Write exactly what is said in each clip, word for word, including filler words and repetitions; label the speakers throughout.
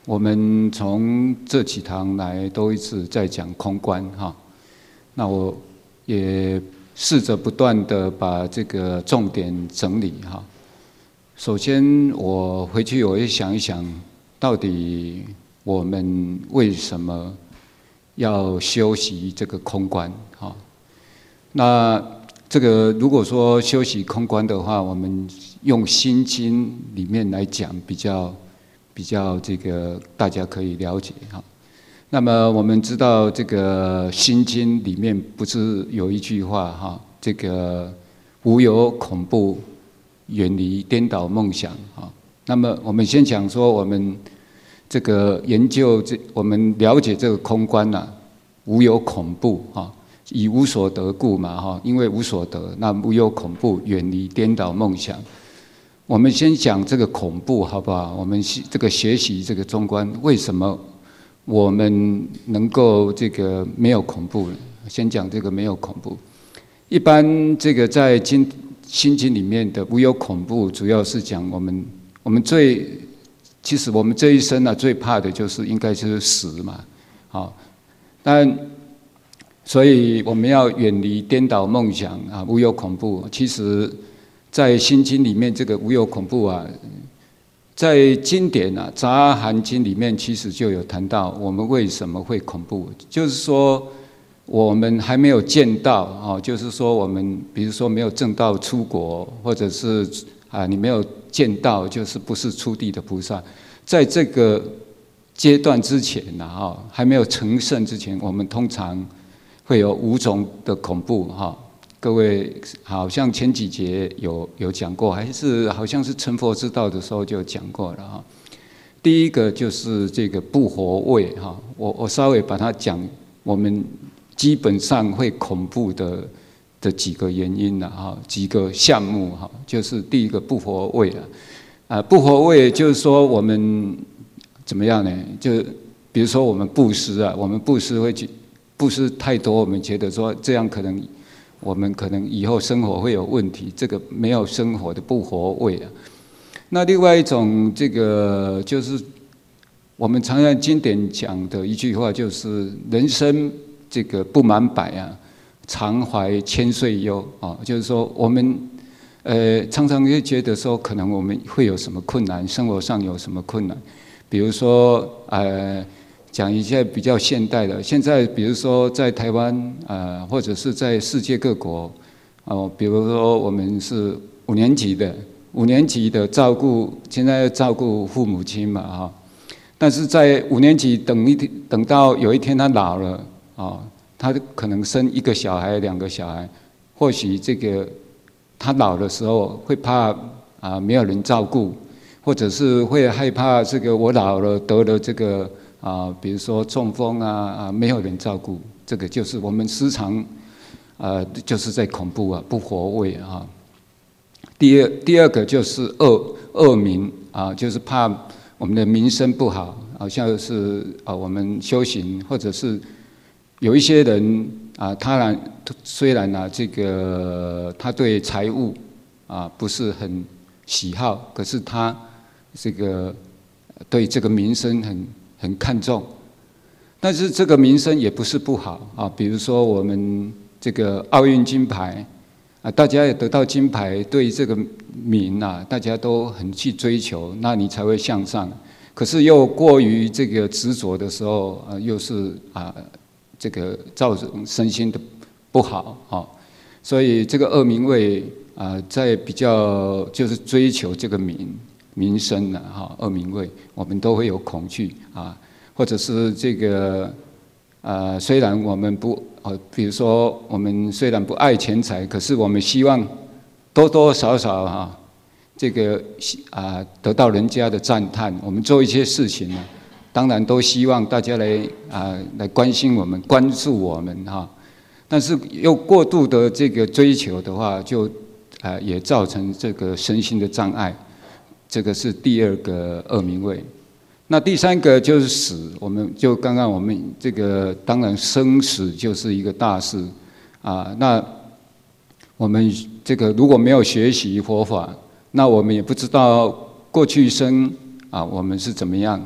Speaker 1: 我们从这几堂来都一直在讲空观哈，那我也试着不断的把这个重点整理哈。首先我回去我也想一想，到底我们为什么要修习这个空观哈？那这个如果说修习空观的话，我们用心经里面来讲比较。比较这个大家可以了解哈。那么我们知道这个《心经》里面不是有一句话哈，这个无有恐怖，远离颠倒梦想哈。那么我们先讲说我们这个研究这，我们了解这个空观呐、啊，无有恐怖哈，以无所得故嘛哈，因为无所得，那无有恐怖，远离颠倒梦想。我们先讲这个恐怖好不好？我们这个学习这个中观，为什么我们能够这个没有恐怖呢？先讲这个没有恐怖。一般这个在经心经里面的无有恐怖，主要是讲我们我们最其实我们这一生啊最怕的就是应该就是死嘛，好，但所以我们要远离颠倒梦想啊，无有恐怖。其实。在《心经》里面，这个无有恐怖啊，在经典啊《杂阿含经》里面，其实就有谈到我们为什么会恐怖，就是说我们还没有见到啊，就是说我们比如说没有证道出国，或者是啊你没有见到，就是不是初地的菩萨，在这个阶段之前呢，哈，还没有成圣之前，我们通常会有五种的恐怖哈。各位好像前几节有有讲过，还是好像是成佛之道的时候就讲过了哈。第一个就是这个不活位哈，我我稍微把它讲，我们基本上会恐怖的的几个原因了哈，几个项目哈，就是第一个不活位啊，啊不活位就是说我们怎么样呢？就比如说我们布施啊，我们布施会去布施太多，我们觉得说这样可能。我们可能以后生活会有问题，这个没有生活的不活位啊。那另外一种，这个就是我们常常经典讲的一句话，就是人生这个不满百啊，常怀千岁忧啊。就是说，我们呃常常会觉得说，可能我们会有什么困难，生活上有什么困难，比如说呃。讲一些比较现代的，现在比如说在台湾呃，或者是在世界各国，哦，比如说我们是五年级的，五年级的照顾，现在要照顾父母亲嘛哈，但是在五年级等一天，等到有一天他老了啊，他可能生一个小孩、两个小孩，或许这个他老的时候会怕啊没有人照顾，或者是会害怕这个我老了得了这个。啊，比如说中风啊啊，没有人照顾，这个就是我们时常，呃，就是在恐怖啊，不活位啊。第二，第二个就是恶恶名啊，就是怕我们的名声不好，好像是啊，我们修行或者是有一些人啊，他然虽然啊，这个他对财物啊不是很喜好，可是他这个对这个名声很。很看重，但是这个名声也不是不好啊。比如说我们这个奥运金牌啊，大家也得到金牌，对这个名啊，大家都很去追求，那你才会向上。可是又过于这个执着的时候啊，又是啊，这个造成身心的不好啊。所以这个恶名位啊，在比较就是追求这个名。名声呢，哈，恶名位，我们都会有恐惧啊，或者是这个，呃，虽然我们不，呃，比如说我们虽然不爱钱财，可是我们希望多多少少哈、啊，这个啊得到人家的赞叹，我们做一些事情呢，当然都希望大家来啊来关心我们、关注我们哈、啊，但是又过度的这个追求的话，就啊也造成这个身心的障碍。这个是第二个恶名位，那第三个就是死。我们就刚刚我们这个当然生死就是一个大事啊。那我们这个如果没有学习佛法，那我们也不知道过去生啊我们是怎么样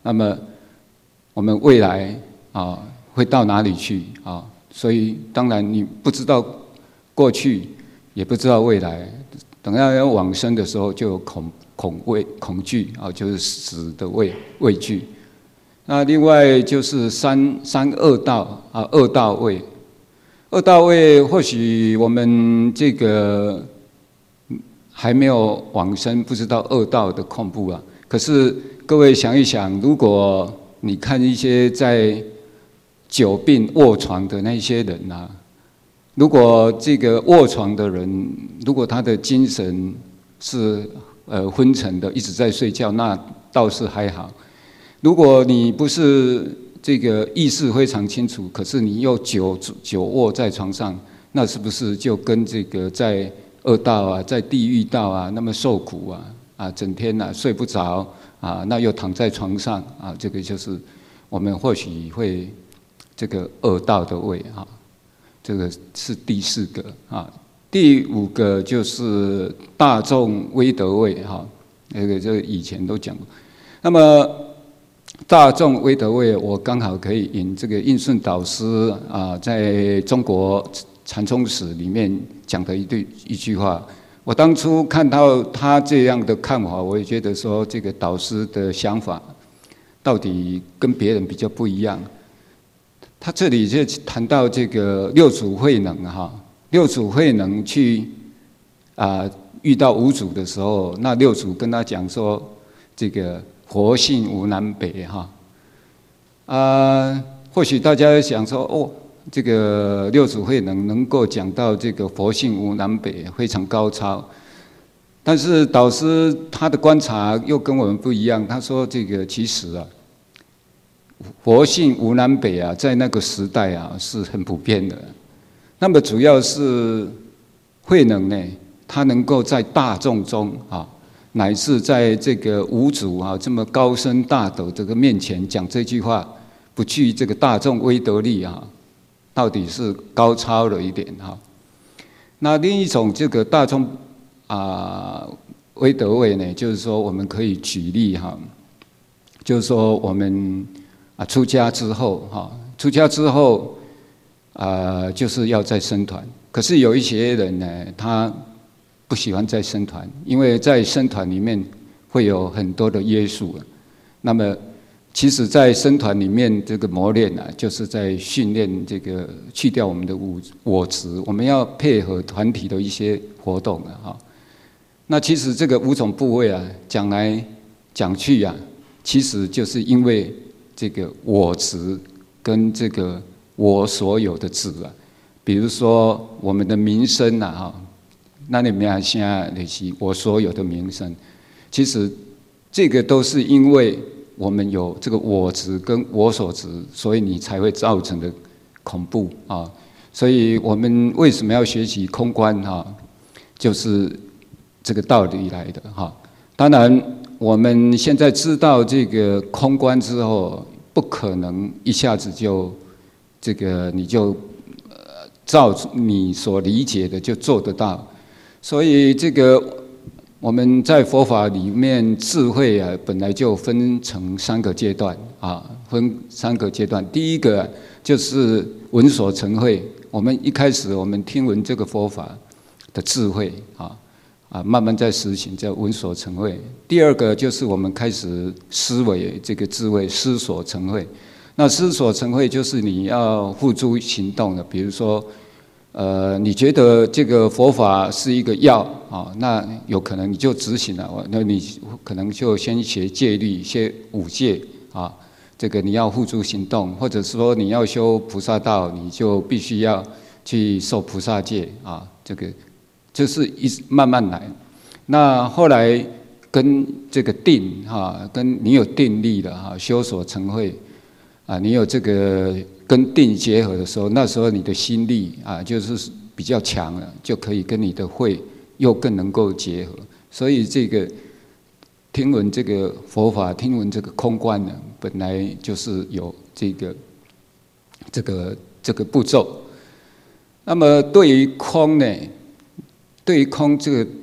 Speaker 1: 那么我们未来啊会到哪里去啊？所以当然你不知道过去，也不知道未来，等到要往生的时候就有恐恐畏恐惧啊，就是死的畏畏惧。那另外就是三三恶道啊，恶道位，恶道位或许我们这个还没有往生，不知道恶道的恐怖啊。可是各位想一想，如果你看一些在久病卧床的那些人啊，如果这个卧床的人，如果他的精神是呃昏沉的，一直在睡觉，那倒是还好。如果你不是这个意识非常清楚，可是你又久久卧在床上，那是不是就跟这个在恶道啊，在地狱道啊，那么受苦啊啊，整天啊睡不着啊，那又躺在床上啊，这个就是我们或许会这个恶道的位啊，这个是第四个啊。第五个就是大众威德位哈，那个这个以前都讲过。那么大众威德位，我刚好可以引这个印顺导师啊，在中国禅宗史里面讲的一句一句话。我当初看到他这样的看法，我也觉得说这个导师的想法到底跟别人比较不一样。他这里就谈到这个六祖慧能哈，六祖慧能去啊遇到五祖的时候，那六祖跟他讲说，这个佛性无南北哈啊，或许大家想说哦。这个六祖慧能能够讲到这个佛性无南北，非常高超。但是导师他的观察又跟我们不一样，他说这个其实啊，佛性无南北啊，在那个时代啊是很普遍的。那么主要是慧能呢，他能够在大众中啊，乃至在这个五祖啊这么高深大德这个面前讲这句话，不具这个大众威德力啊。到底是高超了一点哈。那另一种这个大众啊威德位呢，就是说我们可以举例哈，就是说我们啊出家之后哈，出家之后啊就是要再僧团，可是有一些人呢，他不喜欢再僧团，因为在僧团里面会有很多的约束。那么其实，在僧团里面，这个磨练啊，就是在训练这个去掉我们的我我执，我们要配合团体的一些活动啊，哈。那其实这个五种部位啊，讲来讲去啊，其实就是因为这个我执跟这个我所有的执啊，比如说我们的名声啊，哈，那你们现在那些我所有的名声，其实这个都是因为。我们有这个我执跟我所执，所以你才会造成的恐怖啊！所以我们为什么要学习空观哈？就是这个道理来的哈。当然，我们现在知道这个空观之后，不可能一下子就这个你就呃照你所理解的就做得到，所以这个。我们在佛法里面，智慧啊，本来就分成三个阶段啊，分三个阶段。第一个就是闻所成慧，我们一开始我们听闻这个佛法的智慧啊啊，慢慢在实行，叫闻所成慧。第二个就是我们开始思维这个智慧，思所成慧。那思所成慧就是你要付诸行动的，比如说。呃，你觉得这个佛法是一个药啊？那有可能你就执行了，那你可能就先学戒律，学五戒啊。这个你要付诸行动，或者说你要修菩萨道，你就必须要去受菩萨戒啊。这个就是一慢慢来。那后来跟这个定哈，跟你有定力的哈，修所成慧啊，你有这个。跟定结合的时候，那时候你的心力啊，就是比较强了，就可以跟你的慧又更能够结合。所以这个听闻这个佛法，听闻这个空观呢，本来就是有这个这个这个步骤。那么对于空呢，对于空这个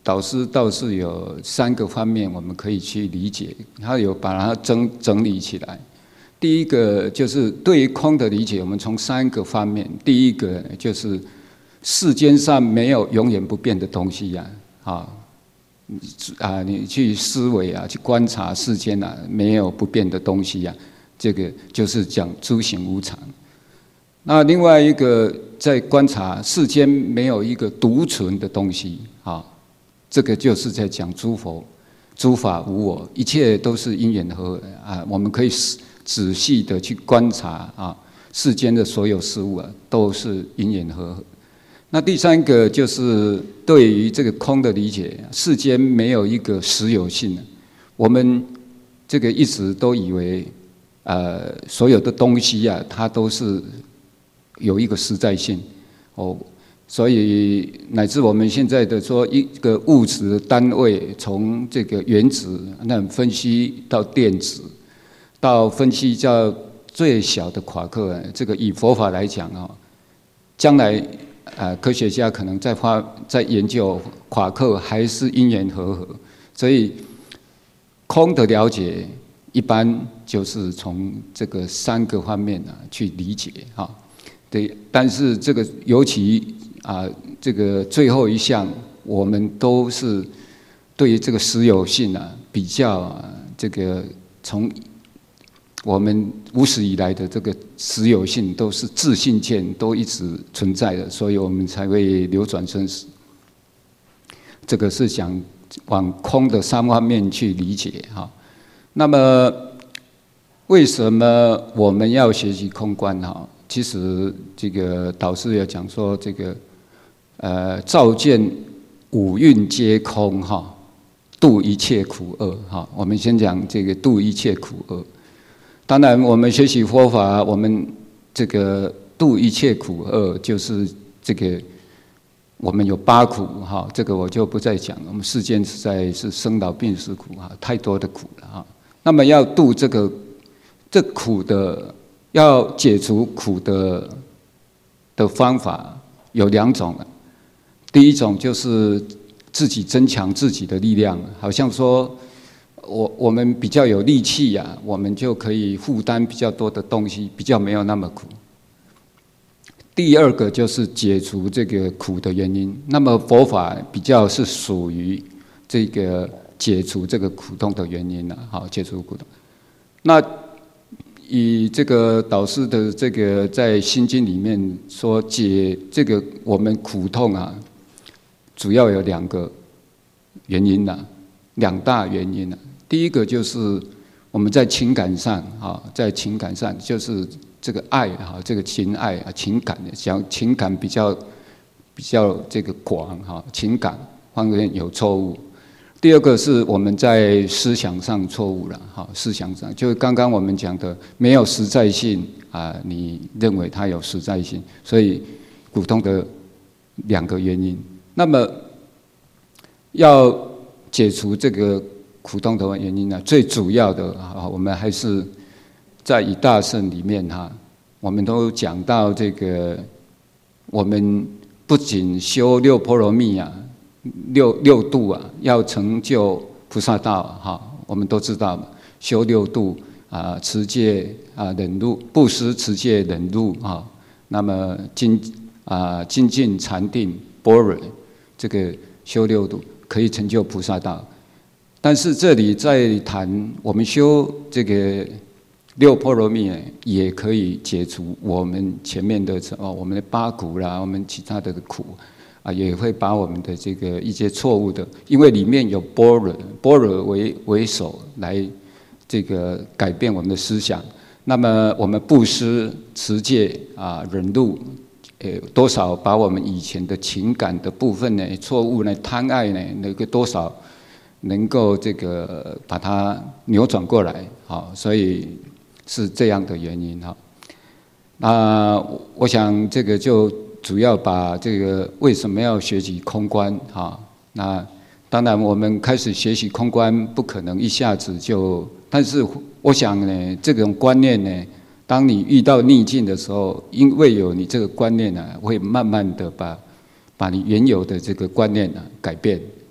Speaker 1: 导师倒是有三个方面我们可以去理解，他有把它整整理起来。第一个就是对于空的理解，我们从三个方面。第一个就是世间上没有永远不变的东西呀、啊，啊，啊，你去思维啊，去观察世间啊，没有不变的东西呀、啊，这个就是讲诸行无常。那另外一个在观察世间没有一个独存的东西啊，这个就是在讲诸佛诸法无我，一切都是因缘和合啊，我们可以仔细的去观察啊，世间的所有事物啊，都是因缘和合。那第三个就是对于这个空的理解，世间没有一个实有性。我们这个一直都以为，呃，所有的东西啊，它都是有一个实在性哦，所以乃至我们现在的说一个物质的单位，从这个原子那分析到电子。到分析叫最小的夸克，这个以佛法来讲啊，将来呃科学家可能在发在研究夸克还是因缘和合，所以空的了解一般就是从这个三个方面啊去理解哈。对，但是这个尤其啊这个最后一项，我们都是对于这个实有性啊比较啊这个从。我们无始以来的这个实有性都是自性见，都一直存在的，所以我们才会流转生死。这个是想往空的三方面去理解哈。那么为什么我们要学习空观哈？其实这个导师有讲说，这个呃照见五蕴皆空哈，度一切苦厄哈。我们先讲这个度一切苦厄。当然，我们学习佛法，我们这个度一切苦厄，就是这个我们有八苦哈，这个我就不再讲了。我们世间实在是生老病死苦哈，太多的苦了哈。那么要度这个这苦的，要解除苦的的方法有两种了。第一种就是自己增强自己的力量，好像说。我我们比较有力气呀、啊，我们就可以负担比较多的东西，比较没有那么苦。第二个就是解除这个苦的原因。那么佛法比较是属于这个解除这个苦痛的原因了、啊，好，解除苦痛。那以这个导师的这个在心经里面说解这个我们苦痛啊，主要有两个原因呐、啊，两大原因呐、啊。第一个就是我们在情感上啊，在情感上就是这个爱哈，这个情爱啊，情感讲情感比较比较这个广哈，情感方面有错误。第二个是我们在思想上错误了哈，思想上就是刚刚我们讲的没有实在性啊，你认为它有实在性，所以苦痛的两个原因。那么要解除这个。苦痛的原因呢，最主要的啊，我们还是在以大乘里面哈，我们都讲到这个，我们不仅修六波罗蜜啊，六六度啊，要成就菩萨道哈，我们都知道嘛，修六度啊，持戒啊，忍辱，布施、持戒、忍辱啊，那么精啊精进禅定般若，这个修六度可以成就菩萨道。但是这里在谈我们修这个六波罗蜜，也可以解除我们前面的哦，我们的八苦啦，我们其他的苦啊，也会把我们的这个一些错误的，因为里面有般若，般若为为首来这个改变我们的思想。那么我们布施、持戒啊、忍辱，呃，多少把我们以前的情感的部分呢、错误呢、贪爱呢，那个多少。能够这个把它扭转过来，好，所以是这样的原因哈。那我想这个就主要把这个为什么要学习空观哈？那当然我们开始学习空观，不可能一下子就，但是我想呢，这种观念呢，当你遇到逆境的时候，因为有你这个观念呢，会慢慢的把把你原有的这个观念呢改变。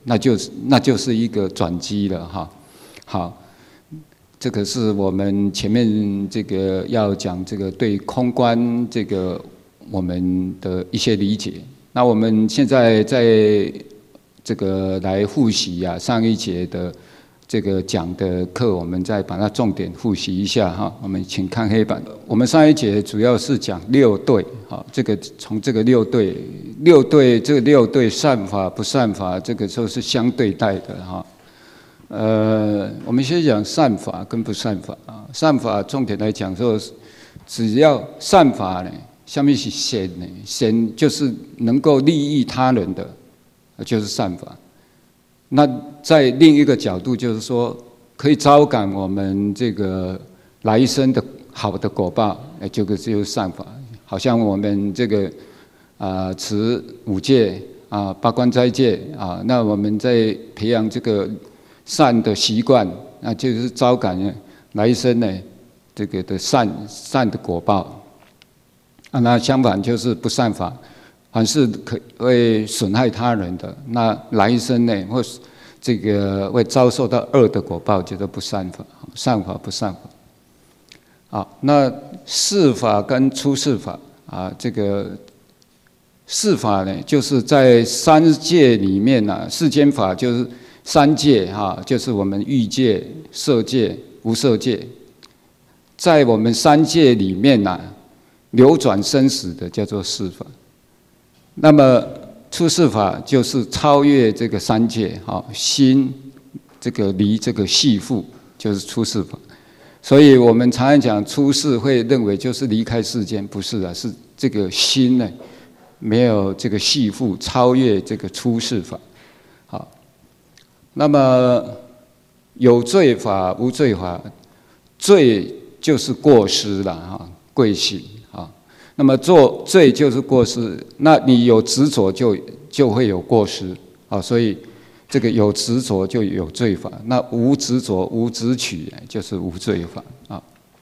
Speaker 1: 那就是那就是一个转机了哈。好，这个是我们前面这个要讲这个对空观这个我们的一些理解。那我们现在在这个来复习啊上一节的这个讲的课，我们再把它重点复习一下哈。我们请看黑板。我们上一节主要是讲六对，哈，这个从这个六对，六对这个六对善法不善法，这个就是相对待的哈。呃，我们先讲善法跟不善法啊。善法重点来讲说，只要善法呢，下面是善呢，善就是能够利益他人的，就是善法。那在另一个角度，就是说可以招感我们这个来生的好的果报，哎，这个就是善法。好像我们这个啊、呃、持五戒啊、八关斋戒啊，那我们在培养这个善的习惯，那就是招感来生呢这个的善善的果报。啊，那相反就是不善法。凡是可会损害他人的，那来生呢，或这个会遭受到恶的果报，叫做不善法。善法不善法。好，那世法跟出世法啊，这个世法呢，就是在三界里面啊，世间法就是三界哈，就是我们欲界、色界、无色界，在我们三界里面呐、啊，流转生死的叫做世法。那么出世法就是超越这个三界，好，心这个离这个系缚就是出世法。所以我们常常讲出世会认为就是离开世间，不是啊，是这个心呢没有这个系缚，超越这个出世法。好，那么有罪法无罪法，罪就是过失了哈，贵行。那么做罪就是过失，那你有执着就就会有过失啊，所以这个有执着就有罪法，那无执着无执取就是无罪法啊。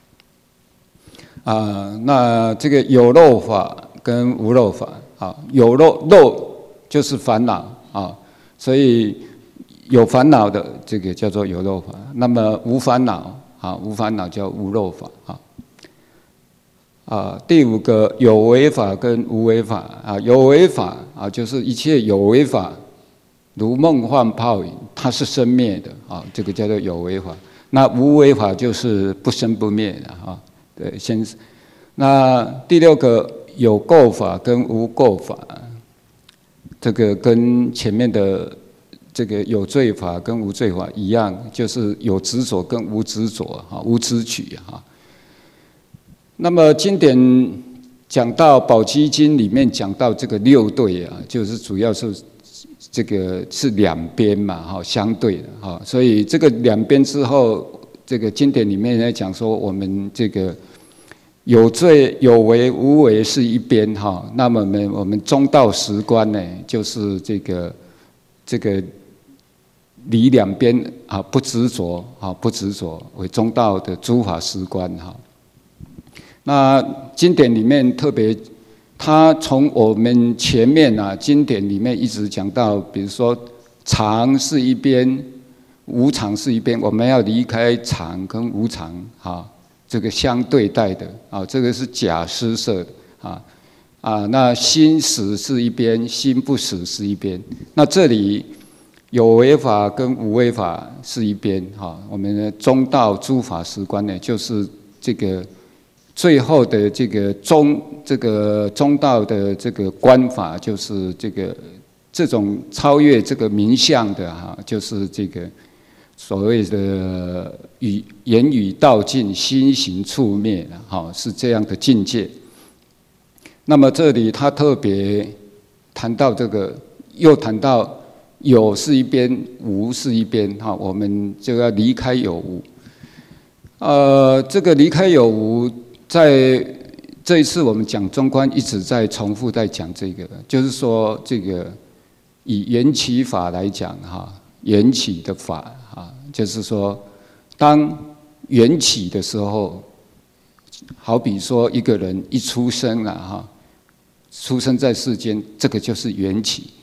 Speaker 1: 啊，那这个有漏法跟无漏法啊，有漏漏就是烦恼啊，所以有烦恼的这个叫做有漏法，那么无烦恼啊，无烦恼叫无漏法啊。啊，第五个有为法跟无为法啊，有为法啊，就是一切有为法，如梦幻泡影，它是生灭的啊，这个叫做有为法。那无为法就是不生不灭的啊。对，先那第六个有垢法跟无垢法，这个跟前面的这个有罪法跟无罪法一样，就是有执着跟无执着啊，无执取哈。那么经典讲到《宝积经》里面讲到这个六对啊，就是主要是这个是两边嘛，哈，相对的哈，所以这个两边之后，这个经典里面在讲说，我们这个有罪有为无为是一边哈，那么我们我们中道实观呢，就是这个这个离两边啊不执着啊不执着为中道的诸法实观哈。那经典里面特别，他从我们前面啊，经典里面一直讲到，比如说常是一边，无常是一边，我们要离开常跟无常，哈，这个相对待的啊，这个是假施设的啊啊，那心死是一边，心不死是一边，那这里有为法跟无为法是一边，哈，我们的中道诸法实观呢，就是这个。最后的这个中这个中道的这个观法，就是这个这种超越这个名相的哈，就是这个所谓的语言语道尽，心行处灭哈，是这样的境界。那么这里他特别谈到这个，又谈到有是一边，无是一边哈，我们就要离开有无。呃，这个离开有无。在这一次我们讲中观一直在重复在讲这个，就是说这个以缘起法来讲哈，缘起的法啊，就是说当缘起的时候，好比说一个人一出生了哈，出生在世间，这个就是缘起。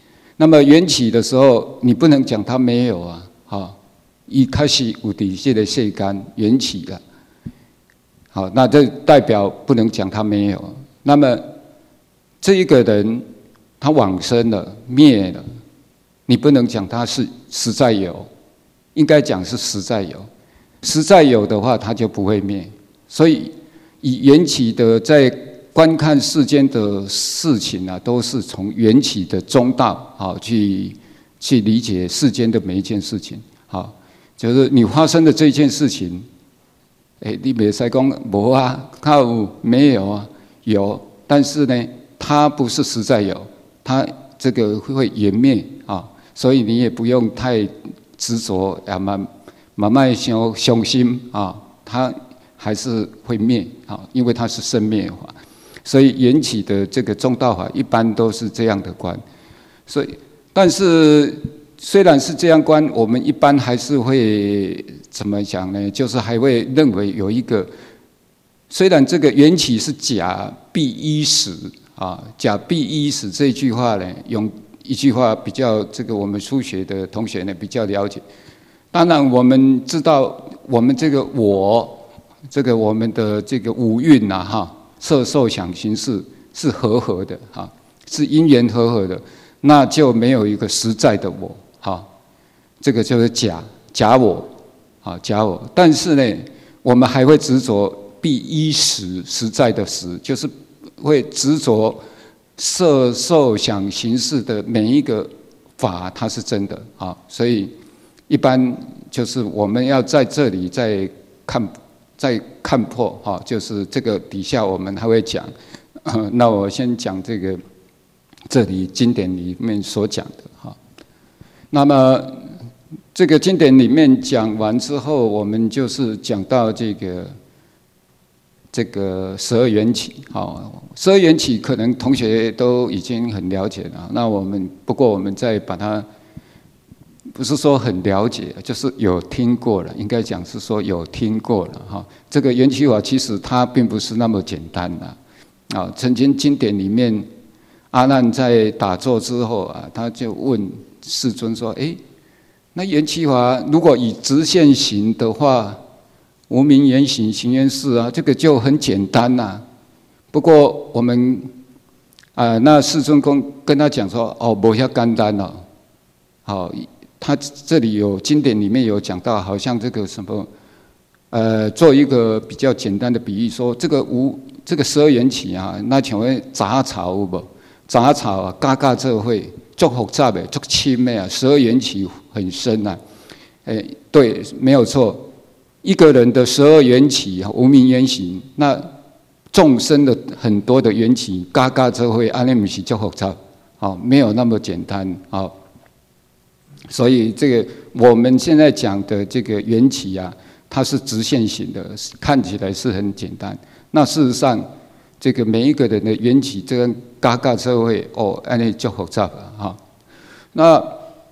Speaker 1: 那么缘起的时候，你不能讲它没有啊，好，一开始有底线的世间缘起了，好，那这代表不能讲它没有。那么这一个人他往生了，灭了，你不能讲他是实在有，应该讲是实在有。实在有的话，他就不会灭。所以以缘起的在观看世间的事情啊，都是从缘起的中道好去去理解世间的每一件事情。好，就是你发生的这件事情，哎，你别再讲无啊，它有没有啊？有，但是呢，它不是实在有，它这个会湮灭啊，所以你也不用太执着，也慢慢慢伤伤心啊，它还是会灭啊，因为它是生灭法。所以缘起的这个中道法一般都是这样的观，所以但是虽然是这样观，我们一般还是会怎么讲呢？就是还会认为有一个，虽然这个缘起是假必依实啊，假必依实这一句话呢，用一句话比较这个我们初学的同学呢比较了解。当然我们知道我们这个我这个我们的这个五蕴呐哈。色受想行识是和合的哈，是因缘和合的，那就没有一个实在的我哈，这个就是假假我啊假我。但是呢，我们还会执着必依实实在的实，就是会执着色受想行识的每一个法，它是真的啊。所以一般就是我们要在这里再看。再看破哈，就是这个底下我们还会讲，呃、那我先讲这个这里经典里面所讲的哈。那么这个经典里面讲完之后，我们就是讲到这个这个十二缘起，好，十二缘起可能同学都已经很了解了。那我们不过我们再把它。不是说很了解，就是有听过了，应该讲是说有听过了哈。这个缘起法其实它并不是那么简单的啊。曾经经典里面，阿难在打坐之后啊，他就问世尊说：“哎，那缘起法如果以直线行的话，无明缘行，行缘事啊，这个就很简单呐、啊。不过我们啊，那世尊跟跟他讲说：哦，没遐简单哦，好。”他这里有经典里面有讲到，好像这个什么，呃，做一个比较简单的比喻，说这个无这个十二缘起啊，那像为杂草有无？杂草啊，嘎嘎这会足复杂的，足深的啊，十二缘起很深啊。哎，对，没有错，一个人的十二缘起无明缘行，那众生的很多的缘起，嘎嘎这会安尼不是足复杂，好，没有那么简单，好。所以这个我们现在讲的这个缘起啊，它是直线型的，看起来是很简单。那事实上，这个每一个人的缘起，这个嘎嘎社会哦，安尼就复杂了哈。那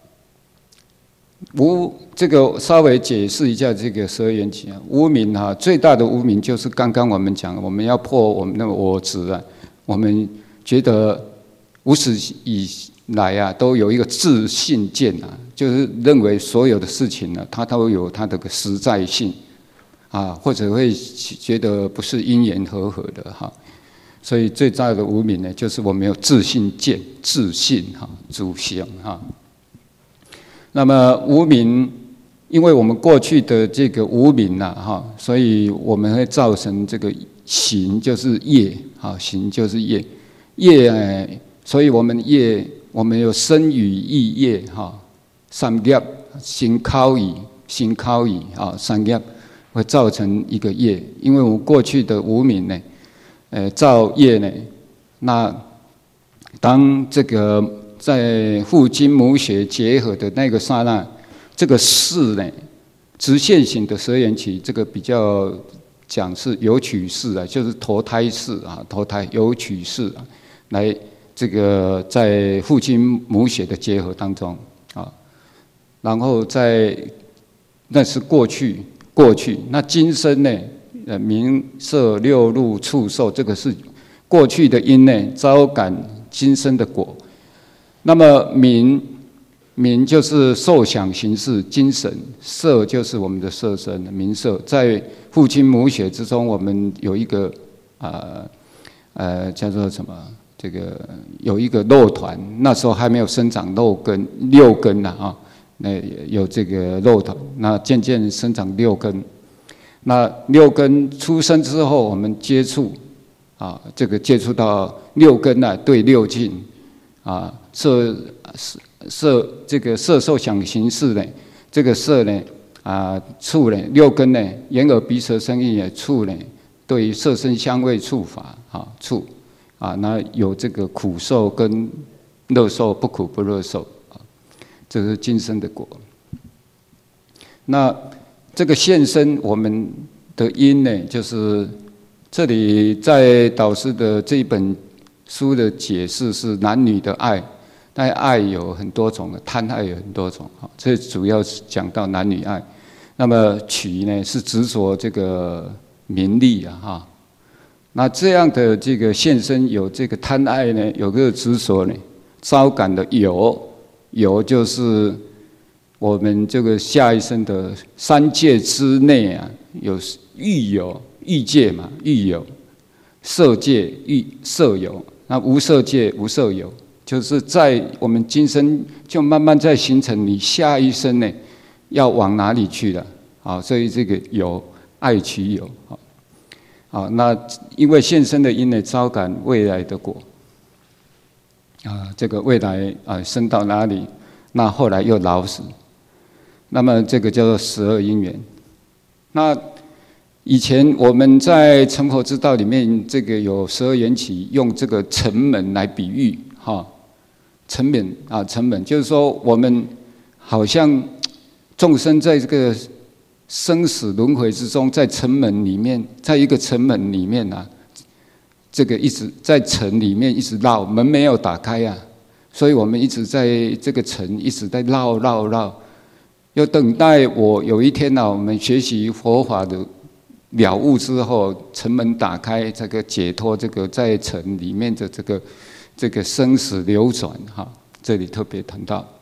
Speaker 1: 无这个稍微解释一下这个十二缘起啊，无明哈，最大的无明就是刚刚我们讲，我们要破我们的我执啊，我们觉得无始以来啊，都有一个自信见啊，就是认为所有的事情呢，它都有它的个实在性啊，或者会觉得不是因缘和合的哈。所以最大的无明呢，就是我们有自信见、自信哈、主相哈。那么无明，因为我们过去的这个无明呐哈，所以我们会造成这个行就是业啊，行就是业，业，所以我们业。我们有身语意业哈，三业行考语行考语啊，三业会造成一个业，因为我们过去的无明呢，呃，造业呢，那当这个在父精母血结合的那个刹那，这个事呢，直线型的十二缘起，这个比较讲是有取事啊，就是投胎式啊，投胎有取事啊，来。这个在父亲母血的结合当中啊，然后在那是过去过去，那今生呢？呃，名色六入触受，这个是过去的因呢，招感今生的果。 那么名名就是受想行识精神，色就是我们的色身名色。在父亲母血之中，我们有一个呃呃叫做什么？这个有一个肉团，那时候还没有生长肉根六根呐啊，那有这个肉团，那渐渐生长六根。那六根出生之后，我们接触啊，这个接触到六根啊，对六境啊，色色这个色受想行识呢，这个色呢啊触呢，六根呢，眼耳鼻舌身意也触呢，对于色声香味触法啊触啊，那有这个苦受跟乐受，不苦不乐受啊，这是今生的果。那这个现身我们的因呢，就是这里在导师的这一本书的解释是男女的爱，但爱有很多种，贪爱有很多种，这主要是讲到男女爱。那么取呢是执着这个名利啊哈，那这样的这个现身有这个贪爱呢，有个执着呢，招感的有有就是我们这个下一生的三界之内啊，有欲有欲界嘛，欲有色界欲色有，那无色界无色有，就是在我们今生就慢慢在形成你下一生呢要往哪里去了啊？所以这个有爱取有啊，啊，那因为现生的因呢，招感未来的果啊，这个未来啊生到哪里，那后来又老死。那么这个叫做十二因缘。那以前我们在成佛之道里面，这个有十二缘起，用这个沉门来比喻哈。沉门啊，沉门就是说我们好像众生在这个生死轮回之中，在沉门里面，在一个沉门里面啊，这个一直在沉里面一直绕，门没有打开啊，所以我们一直在这个沉一直在绕绕绕。要等待我有一天呢、啊，我们学习佛法的了悟之后，城门打开，这个解脱，这个在城里面的这个这个生死流转哈，这里特别谈到。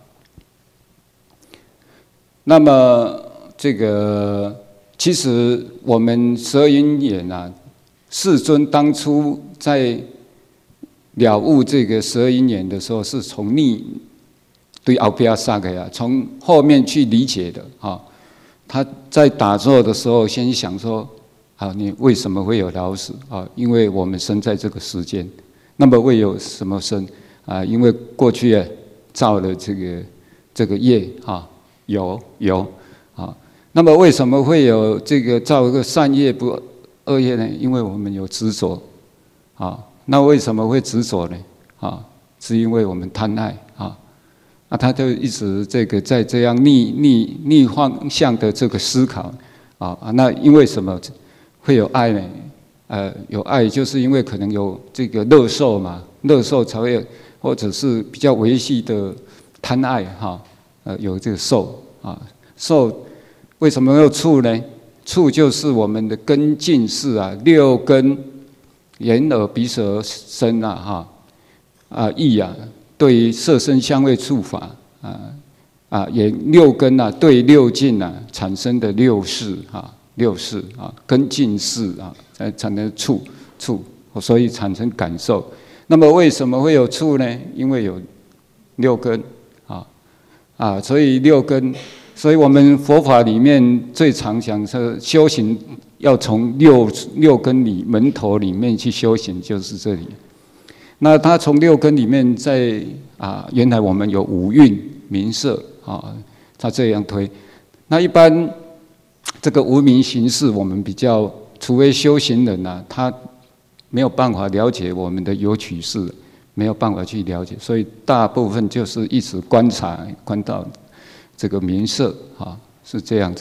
Speaker 1: 那么这个其实我们十二因缘啊，世尊当初在了悟这个十二因缘的时候，是从逆。对后边三个呀，从后面去理解的啊。他在打坐的时候，先想说：啊，你为什么会有老死啊？因为我们生在这个时间。那么会有什么生啊？因为过去啊造了这个这个业啊，有有啊。那么为什么会有这个造一个善业不恶业呢？因为我们有执着啊。那为什么会执着呢？啊，是因为我们贪爱啊。啊，他就一直这个在这样逆逆逆方向的这个思考啊啊，那因为什么会有爱呢？呃，有爱就是因为可能有这个乐受嘛，乐受才会有，或者是比较维系的贪爱哈，呃，有这个受啊，受为什么要触呢？触就是我们的根境识啊，六根眼耳鼻舌身啊哈啊意啊。对于色声香味触法啊啊，也六根啊，对六境啊产生的六识啊，六识啊，根境识啊，才产生触触，所以产生感受。那么为什么会有触呢？因为有六根啊啊，所以六根，所以我们佛法里面最常讲是修行要从六六根里门头里面去修行，就是这里。那他从六根里面在啊，原来我们有五蕴名色啊，他这样推。那一般这个无明行识，我们比较，除非修行人啊，他没有办法了解我们的有取识，没有办法去了解，所以大部分就是一直观察，观到这个名色啊，是这样子。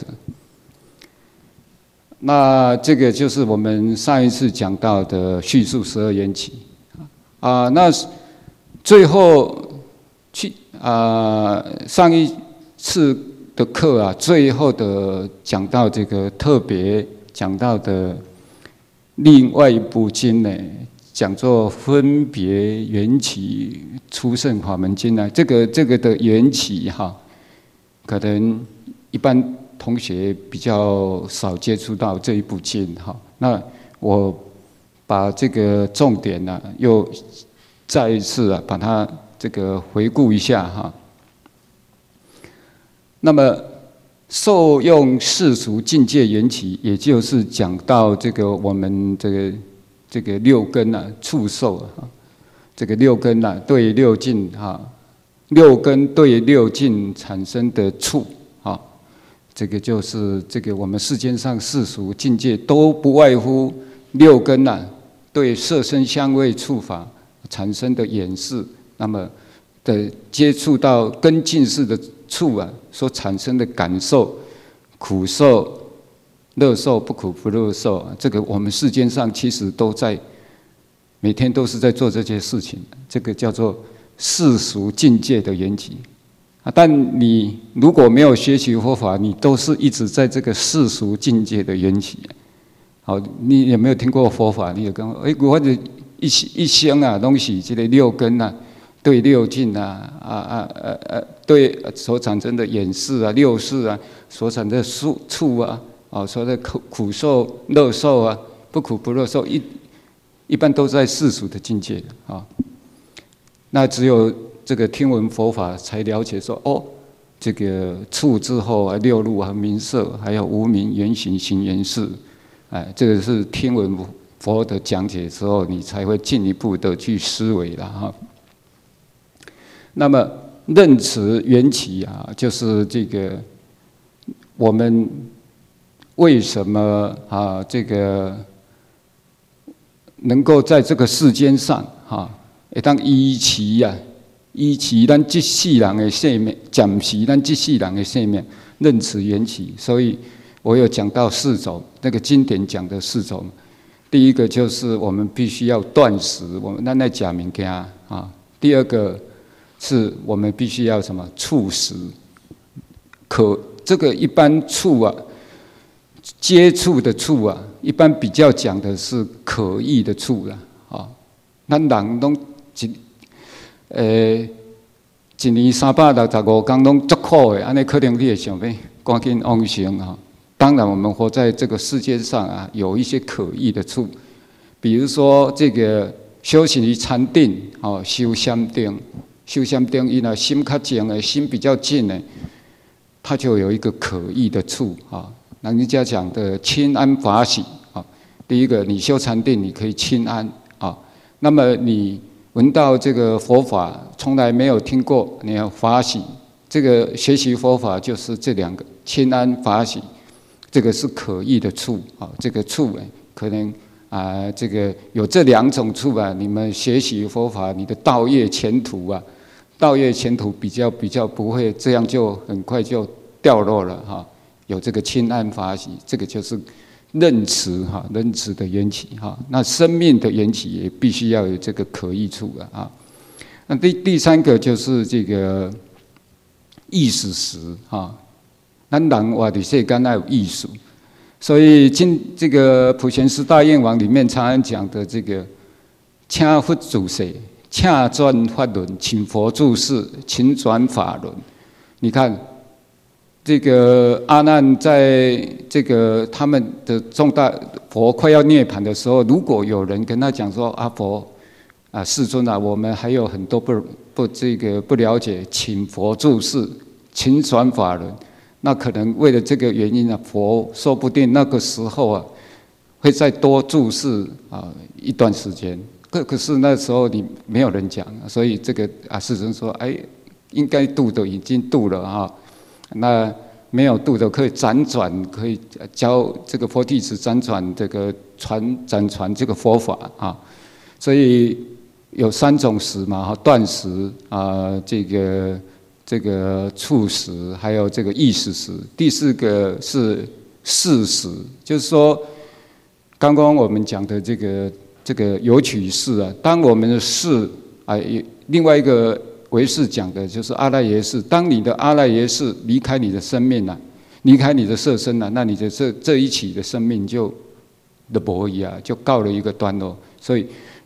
Speaker 1: 那这个就是我们上一次讲到的叙述十二缘起。啊，那最后去啊，上一次的课啊，最后的讲到这个特别讲到的另外一部经呢， 讲做分别缘起出圣法门经啊，这个这个的缘起哈，可能一般同学比较少接触到这一部经哈。那我把这个重点呢、啊，又再一次啊，把它这个回顾一下哈。那么受用世俗境界缘起，也就是讲到这个我们这个这个六根啊，触受啊，这个六根啊对六境哈，六根对六境产生的触啊，这个就是这个我们世间上世俗境界都不外乎六根啊对色声香味触法产生的眼识，那么的接触到根境识的触啊所产生的感受，苦受、乐受、不苦不乐受，这个我们世间上其实都在每天都是在做这些事情，这个叫做世俗境界的缘起啊。但你如果没有学习佛法，你都是一直在这个世俗境界的缘起。好，你有没有听过佛法？你有跟哎，我的一一生啊，东西这个六根啊。对六境啊啊啊呃呃，对所产生的眼识啊、六识啊，所产生的触触啊，啊，所谓的苦苦受、乐受啊，不苦不乐受，一一般都在世俗的境界啊。那只有这个听闻佛法，才了解说，哦，这个触之后啊，六入和名色，还有无明、缘行、行缘识，哎，这个是听闻佛的讲解之后，你才会进一步的去思维了哈。那么认持缘起啊，就是这个我们为什么啊这个能够在这个世间上哈，会当依其呀，依其咱这世人的生命，暂时咱这世人的生命认持缘起。所以我有讲到四种，那个经典讲的四种。第一个就是我们必须要断食，我们咱在讲物件啊。第二个是我们必须要什么触食，可这个一般触啊，接触的触啊，一般比较讲的是可意的触啦，啊，咱人拢一，诶，一年三百六十五天拢足苦的，安尼可能你会想要赶紧往生啊。当然，我们活在这个世界上啊，有一些可意的触，比如说这个修行于禅定，哦，修禅定。修禅定，伊若心较静的，心比较静的，它就有一个可意的处啊。那人家讲的清安法喜啊，第一个你修禅定，你可以清安啊。那么你闻到这个佛法，从来没有听过，你要法喜。这个学习佛法就是这两个清安法喜，这个是可意的处啊。这个处呢，可能。啊，这个有这两种处啊，你们学习佛法，你的道业前途啊，道业前途比较比较不会这样就很快就掉落了哈。有这个清安法喜，这个就是认持哈，认持的缘起哈。那生命的缘起也必须要有这个可意处啊啊。那第第三个就是这个意识识哈，咱人活在世间要有意识。所以，今这个普贤十大愿王里面常常讲的这个“请佛主世，请转法轮，请佛住世，请转法轮”。你看，这个阿难在这个他们的重大佛快要涅槃的时候，如果有人跟他讲说：“阿佛啊，世尊啊，我们还有很多不不这个不了解，请佛住世，请转法轮。”那可能为了这个原因呢，佛说不定那个时候啊，会再多住世啊一段时间。可可是那时候你没有人讲，所以这个啊世尊说，哎，应该度的已经度了哈，那没有度的可以辗转，可以教这个佛弟子辗转这个传转传这个佛法啊。所以有三种食嘛，哈，断食啊，这个。这个触食，还有这个意识食。第四个是事实，就是说，刚刚我们讲的这个这个有取事啊。当我们的事啊，另外一个唯识讲的就是阿赖耶识。当你的阿赖耶识离开你的生命了、啊，离开你的色身了、啊，那你的这这一期的生命就的薄一啊，就告了一个段落。所以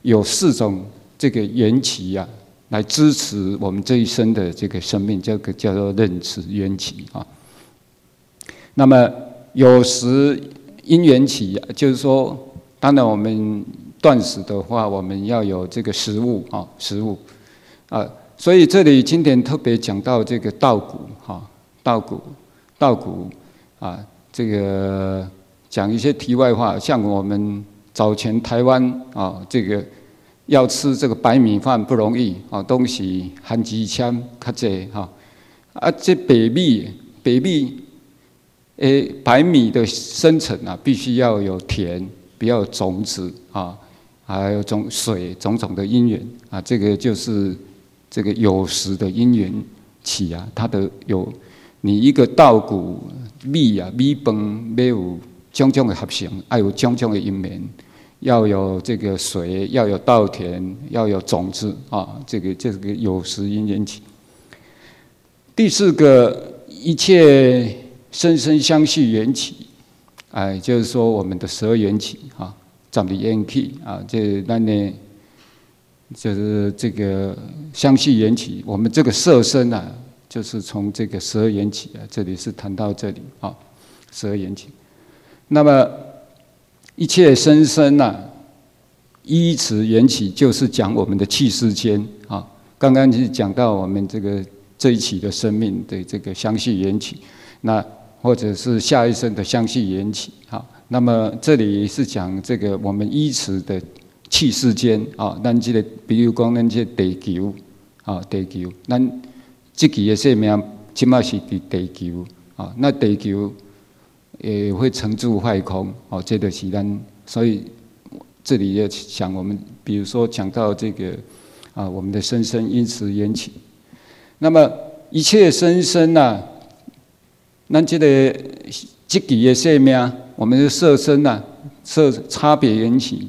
Speaker 1: 有四种这个缘起啊，来支持我们这一生的这个生命，这个叫做认识缘起啊。那么有时因缘起，就是说，当然我们断食的话，我们要有这个食物啊，食物啊，所以这里经典特别讲到这个稻谷哈，稻谷，稻谷啊，这个讲一些题外话，像我们早前台湾啊，这个要吃这个白米饭不容易啊，东西含几千较济哈，啊，这白米白米。诶，白米的生成啊，必须要有田，不要有种子啊，还有种水，种种的因缘啊，这个就是这个有时的因缘起啊，它的有你一个稻谷米啊，米饭要有种种的合成，要有种种的因缘，要有这个水，要有稻田，要有种子啊，这个这个有时因缘起。第四个，一切。生生相续缘起，哎，就是说我们的十二缘起啊，十二缘起啊，这那呢，就是这个相续缘起。我们这个色身啊，就是从这个十二缘起啊，这里是谈到这里啊，十二缘起。那么一切生生啊，依此缘起，就是讲我们的气世间啊。刚刚是讲到我们这个这一期的生命的这个相续缘起，那。或者是下一生的相续缘起，好，那么这里是讲这个我们依此的气世间啊，咱这个比如讲咱这地球啊，地球，咱这期的生命起码是伫地球啊，那地球也会成住坏空哦，这就是咱，所以这里要想我们，比如说讲到这个啊，我们的生生因此缘起，那么一切生生啊。咱这个这期的生命，我们的色身啊，色差别缘起，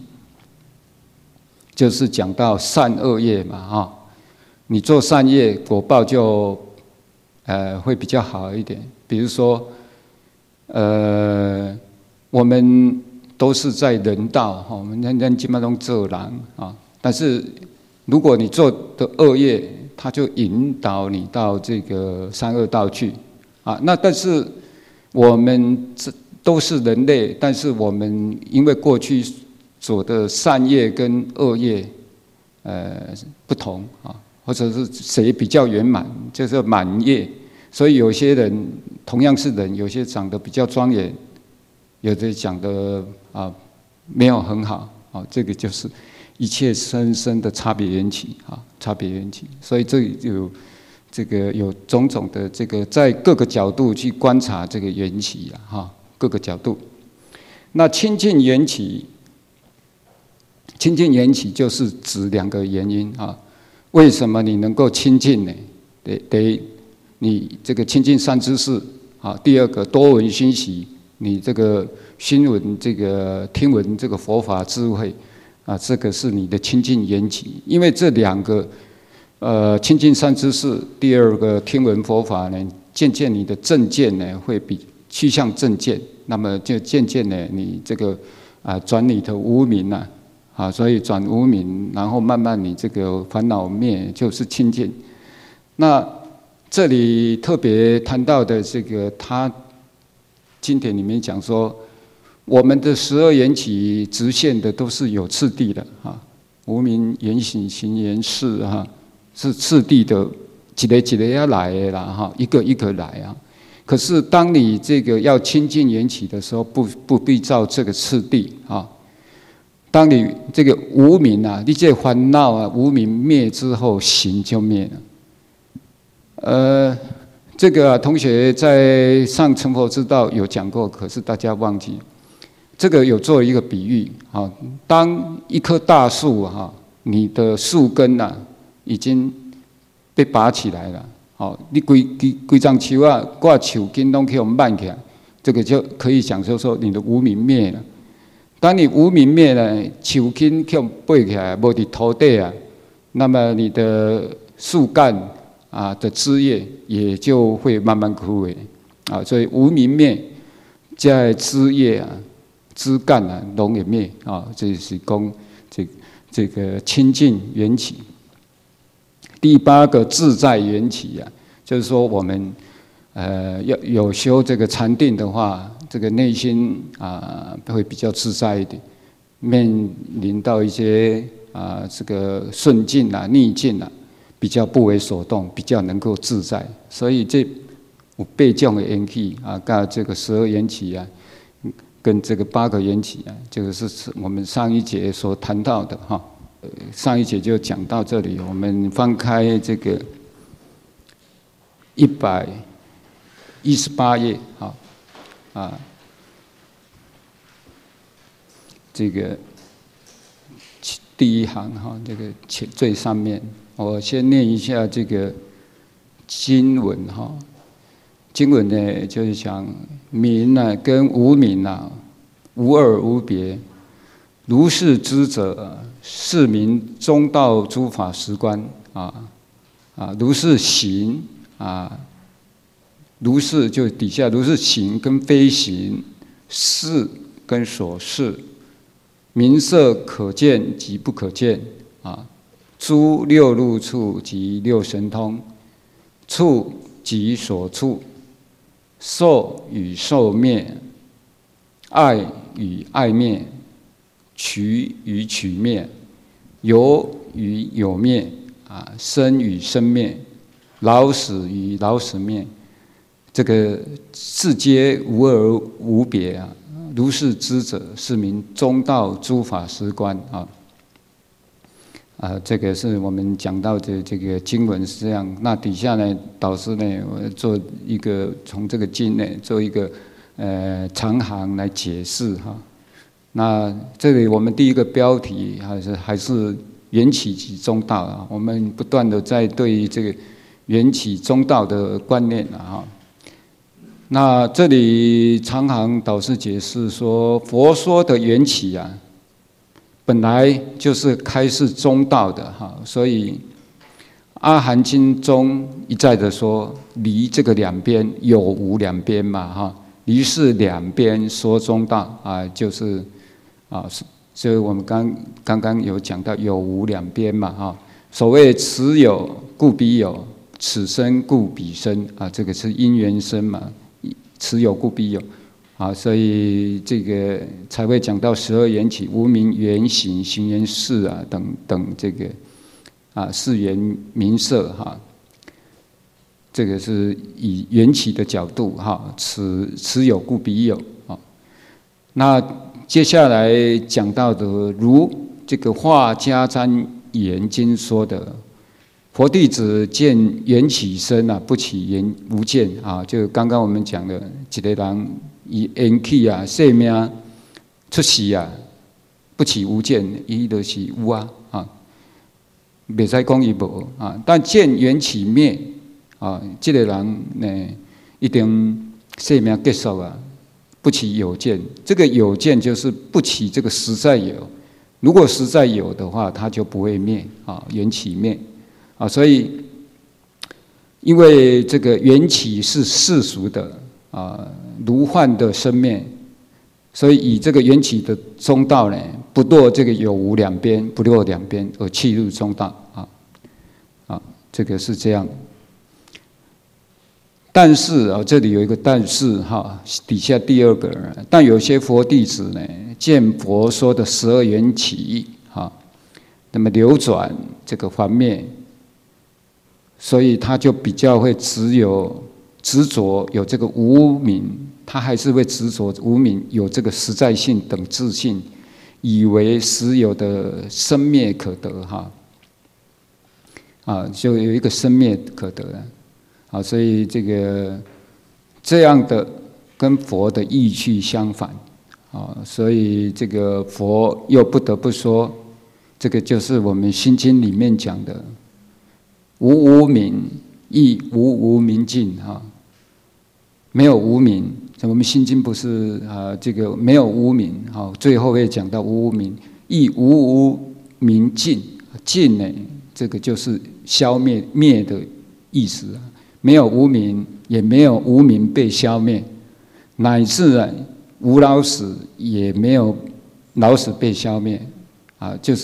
Speaker 1: 就是讲到善恶业嘛，哈，你做善业，果报就呃会比较好一点。比如说，呃，我们都是在人道哈，我们人人基本上都做人啊，但是如果你做的恶业，它就引导你到这个三恶道去。啊，那但是我们这都是人类，但是我们因为过去做的善业跟恶业，呃不同啊，或者是谁比较圆满，就是满业，所以有些人同样是人，有些长得比较庄严，有的长得啊没有很好啊，这个就是一切生生的差别缘起啊，差别缘起，所以这里就。这个有种种的这个在各个角度去观察这个缘起啊，哈，各个角度。那清净缘起，清净缘起就是指两个原因啊。为什么你能够清净呢？得得，你这个清净善知识啊。第二个多闻熏习，你这个熏闻这个听闻这个佛法智慧啊，这个是你的清净缘起。因为这两个。呃，亲近善知识，第二个听闻佛法呢，渐渐你的正见呢会比趋向正见，那么就渐渐呢，你这个啊转你的无明呐，啊，所以转无明，然后慢慢你这个烦恼灭，就是清净。那这里特别谈到的这个，他经典里面讲说，我们的十二缘起直线的都是有次第的啊，无明缘行行缘事哈。是次第的，一个一个要来的啦，哈，一个一个来啊。可是当你这个要清净缘起的时候，不不必照这个次第啊。当你这个无明啊，你这烦恼啊，无明灭之后，行就灭了。呃，这个、啊、同学在上成佛之道有讲过，可是大家忘记。这个有做一个比喻啊，当一棵大树哈、啊，你的树根呐、啊。已经被拔起来了，好，你规规规张树啊，挂树根拢可以慢起来，这个就可以讲说说你的无明灭了。当你无明灭了，树根可以背起来，无伫土地啊，那么你的树干啊的枝叶也就会慢慢枯萎啊，所以无明灭，在枝叶啊、枝干啊拢会灭啊，这是讲这这个清净缘起。第八个自在缘起啊，就是说我们呃要有修这个禅定的话，这个内心啊会比较自在一点，面临到一些啊这个顺境啊逆境啊，比较不为所动，比较能够自在。所以这有八种的缘起啊，跟这个十二缘起啊，跟这个八个缘起啊，这个是我们上一节所谈到的哈。上一节就讲到这里，我们翻开这个一百一十八页，好啊，这个第一行哈，这个最上面，我先念一下这个经文哈。经文呢，就是讲名啊跟无名啊，无二无别。如是知者，是名中道诸法实观啊啊！如是行啊，如是就底下如是行跟非行，事跟所事，名色可见及不可见啊，诸六入处及六神通，处及所处，受与受灭，爱与爱灭。取与取灭，有与有灭啊，生与生灭，老死与老死灭，这个世皆无二无别啊。如是知者，是名中道诸法实观啊。啊，这个是我们讲到的这个经文是这样。那底下呢，导师呢，我做一个从这个经呢做一个呃长行来解释哈。那这里我们第一个标题还是还是缘起及中道啊，我们不断的在对这个缘起中道的观念啊哈。那这里长行导师解释说，佛说的缘起啊，本来就是开示中道的哈，所以阿含经中一再的说，离这个两边有无两边嘛哈，离是两边说中道啊，就是啊，所以我们刚刚刚有讲到有无两边嘛哈。所谓此有故彼有，此生故彼生啊，这个是因缘生嘛，此有故彼有啊，所以这个才会讲到十二缘起，无明缘行、行缘事啊等等这个啊四缘名色哈。这个是以缘起的角度哈，此此有故彼有啊。那接下来讲到的，如这个《华家瞻言经》说的，佛弟子见缘起生啊，不起缘无见啊。就刚刚我们讲的，一个人以缘起啊，生命出世啊，不起无见，伊就是有啊啊，袂使讲伊无啊。但见缘起灭啊，这个人呢，一定生命结束啊。不起有见，这个有见就是不起这个实在有。如果实在有的话，它就不会灭啊，缘起灭啊。所以，因为这个缘起是世俗的啊，如幻的生灭，所以以这个缘起的中道呢，不堕这个有无两边，不堕两边而契入中道啊啊，这个是这样。但是啊，这里有一个但是哈，底下第二个，但有些佛弟子呢，见佛说的十二缘起哈，那么流转这个幻灭，所以他就比较会只有执着有这个无明，他还是会执着无明有这个实在性等自性，以为实有的生灭可得哈，啊，就有一个生灭可得了。啊，所以这个这样的跟佛的意趣相反啊，所以这个佛又不得不说，这个就是我们心经里面讲的无无明亦无无明尽哈，没有无明，我们心经不是啊，这个没有无明哈，最后会讲到无无明亦无无明尽，尽呢，这个就是消灭灭的意思啊。没有无明，也没有无明被消灭，乃至啊无老死，也没有老死被消灭，啊，就是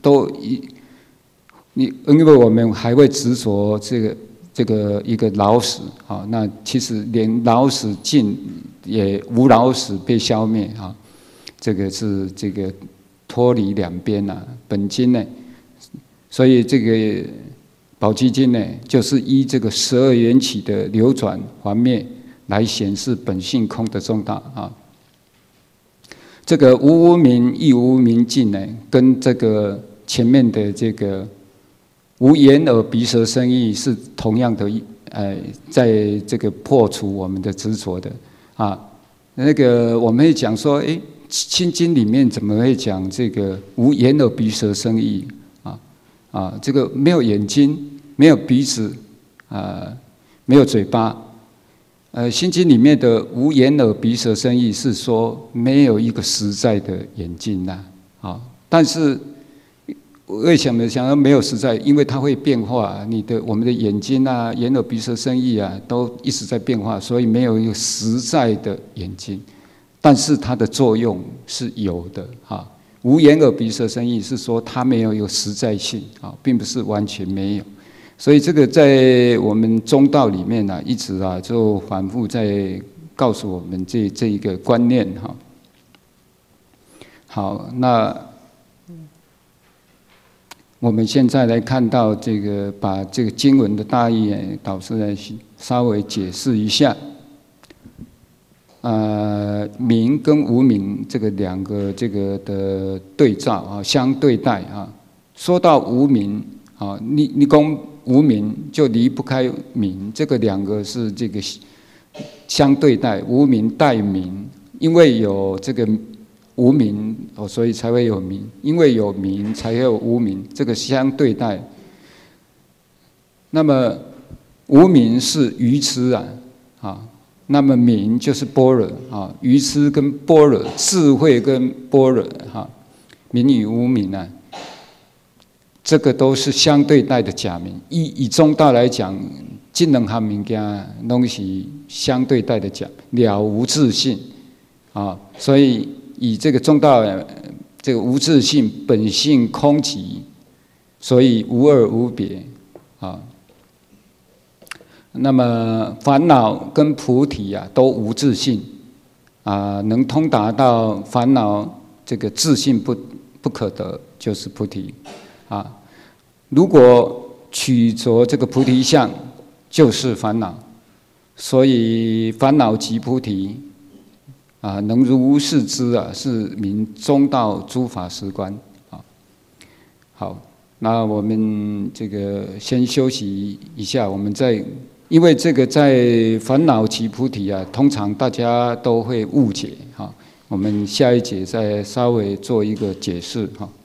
Speaker 1: 都一你，因为我们还会执着这个这个一个老死啊，那其实连老死尽也无老死被消灭啊，这个是这个脱离两边啊。本经呢，所以这个宝积经呢，就是依这个十二缘起的流转还灭来显示本性空的重大啊。这个无无明亦无明尽呢，跟这个前面的这个无眼耳鼻舌身意是同样的，呃，在这个破除我们的执着的啊。那个我们会讲说，哎，心经里面怎么会讲这个无眼耳鼻舌身意啊？啊，这个没有眼睛，没有鼻子，啊，没有嘴巴。呃，心经里面的无眼耳鼻舌身意是说没有一个实在的眼睛呐，啊，但是为什么想要没有实在？因为它会变化，你的我们的眼睛啊、眼耳鼻舌身意啊，都一直在变化，所以没有一个实在的眼睛，但是它的作用是有的哈。无眼耳鼻舌身意是说它没有一个实在性啊，并不是完全没有。所以这个在我们中道里面呢、啊，一直啊就反复在告诉我们这这一个观念哈。好，那我们现在来看到这个，把这个经文的大意，导师来稍微解释一下。呃，明跟无明这个两个这个的对照啊，相对待啊。说到无明啊，你你讲无明就离不开明，这个两个是这个相对待，无明带明，因为有这个无明哦，所以才会有明，因为有明才会有无明，这个相对待。那么无明是愚痴啊，啊，那么明就是般若啊，愚痴跟般若，智慧跟般若哈，明与无明啊。这个都是相对待的假名。以以中道来讲，这两项物件拢是相对待的假，了无自性啊。所以以这个中道，这个无自性本性空寂，所以无二无别啊。那么烦恼跟菩提啊，都无自性啊，能通达到烦恼这个自性不不可得，就是菩提。啊，如果取着这个菩提相，就是烦恼，所以烦恼即菩提，啊，能如是知啊，是名中道诸法实观啊。好，那我们这个先休息一下，我们再，因为这个在烦恼即菩提啊，通常大家都会误解哈，我们下一节再稍微做一个解释哈。